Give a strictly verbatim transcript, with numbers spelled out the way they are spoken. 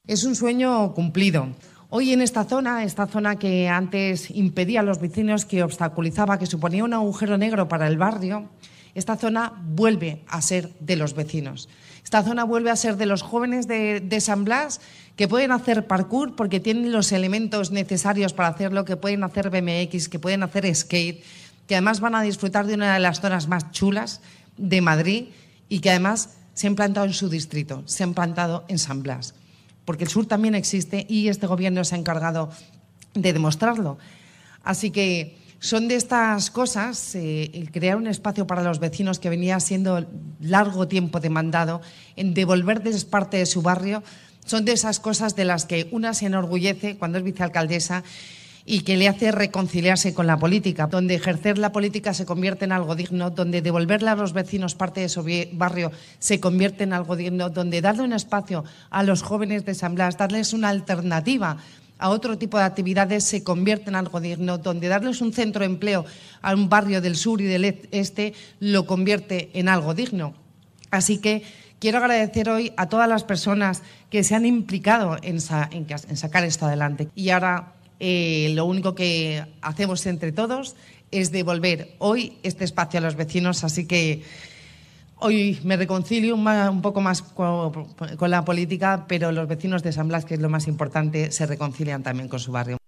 Es un sueño cumplido. Hoy en esta zona, esta zona que antes impedía a los vecinos, que obstaculizaba, que suponía un agujero negro para el barrio, esta zona vuelve a ser de los vecinos. Esta zona vuelve a ser de los jóvenes de, de San Blas, que pueden hacer parkour porque tienen los elementos necesarios para hacerlo, que pueden hacer B M X, que pueden hacer skate, que además van a disfrutar de una de las zonas más chulas de Madrid y que además se han plantado en su distrito, se han plantado en San Blas. Porque el sur también existe y este gobierno se ha encargado de demostrarlo. Así que son de estas cosas, eh, el crear un espacio para los vecinos que venía siendo largo tiempo demandado, en devolverles parte de su barrio, son de esas cosas de las que una se enorgullece cuando es vicealcaldesa y que le hace reconciliarse con la política, donde ejercer la política se convierte en algo digno, donde devolverle a los vecinos parte de su barrio se convierte en algo digno, donde darle un espacio a los jóvenes de San Blas, darles una alternativa a otro tipo de actividades se convierte en algo digno, donde darles un centro de empleo a un barrio del sur y del este lo convierte en algo digno. Así que quiero agradecer hoy a todas las personas que se han implicado en, sa en, en sacar esto adelante. Y ahora Eh, lo único que hacemos entre todos es devolver hoy este espacio a los vecinos, así que hoy me reconcilio un, un poco más con, con la política, pero los vecinos de San Blas, que es lo más importante, se reconcilian también con su barrio.